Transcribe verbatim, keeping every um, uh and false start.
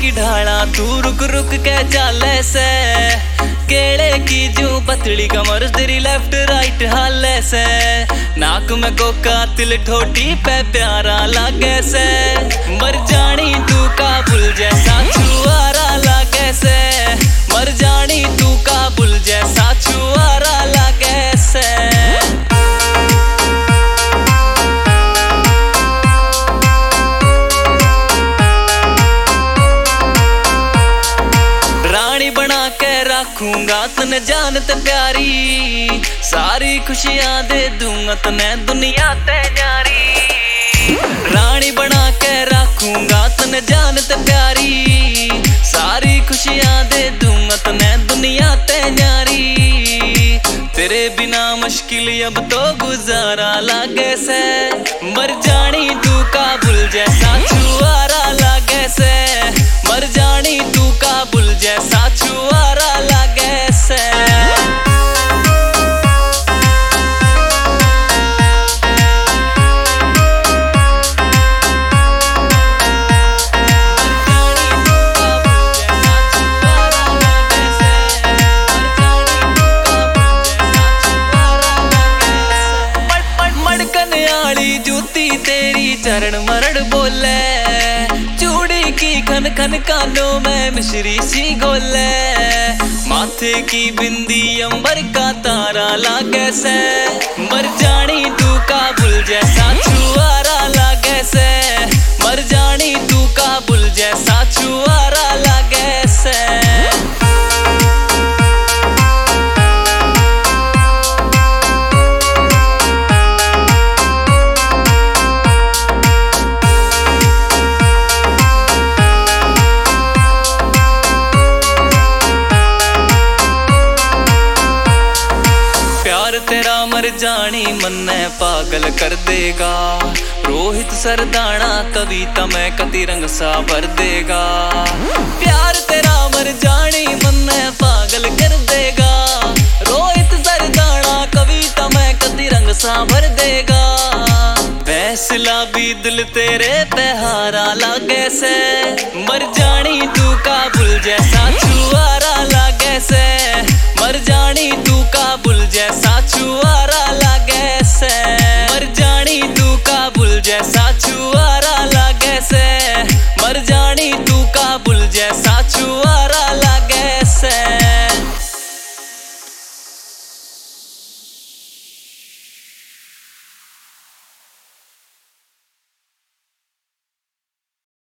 की ढाला तू रुक रुक के चाले से, केड़े की जू पतली कमर तेरी लेफ्ट राइट हाले से, नाक में कोका तिल ठोटी पे प्यारा लागे से, मर जानी तू काबुल जैसा छुआरा लागे से, मर जानी तू काबुल जैसा छुआरा लागे से। रखूंगा तने जानत प्यारी, सारी खुशियां दे दूंगा तने दुनिया ते न्यारी, रानी बना के रखूंगा तने जानत प्यारी, सारी खुशियां दे दूंगा तने दुनिया ते न्यारी, तेरे बिना मुश्किल अब तो गुजारा लागे से, मर जानी तू काबुल जैसा छुआरा लागे से, मर जानी तू काबुल जैसा छुआरा लागे से। जूती तेरी चरण मरण बोले, चूड़ी की खन खन कानों में मिश्री सी गोले, माथे की बिंदी अंबर का तारा लागे से, मर जानी तू काबुल जैसा छुआरा लागे से, मर जानी तू काबुल जैसा छुआरा लागे से। तेरा मर जानी मन्ने पागल कर देगा, रोहित सरदाना कविता में कति रंग सा भर देगा, प्यार तेरा मर जानी मन्ने पागल कर देगा, रोहित सरदाना कविता में कति रंग सा भर देगा, फैसला भी दिल तेरे पे हारा लागे से, मर जानी तू काबुल जैसा छुआरा लागे से, मर जानी तू काबुल जैसा छुआरा लागे से, मर जानी तू काबुल जैसा छुआरा लागे से, मर जानी तू